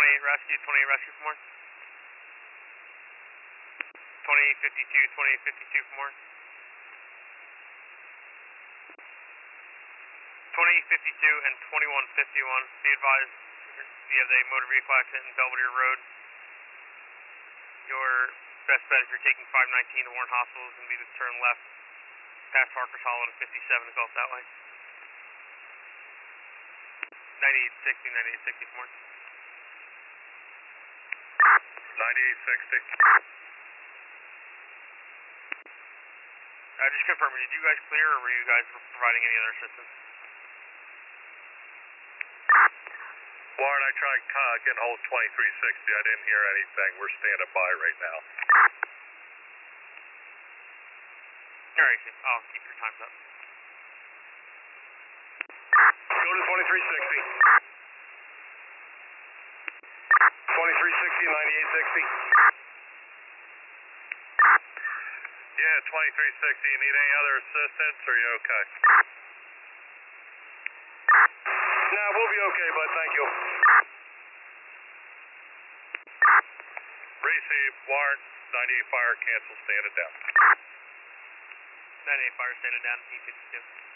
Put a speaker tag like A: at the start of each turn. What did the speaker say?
A: 28 rescue for more. 2852 for more. 2852 and 2151, be advised, we have a motor vehicle accident in Belvedere Road. Your best bet if you're taking 519 to Warren Hospital is going to be to turn left past Harker's Hollow to 57 to go up that way. 9860 for more.
B: 9860.
A: Just confirming, did you guys clear or were you guys providing any other assistance?
B: Warren, I tried getting hold of 2360. I didn't hear anything. We're standing by right now.
A: Alright, I'll keep your times up.
B: Go to 2360. 2360, 9860. Yeah, 2360. You need any other assistance or are you okay? No, we'll be okay, bud. Thank you. Receive. Warren, 98 fire, cancel, standing down.
A: 98 fire standing down, P52.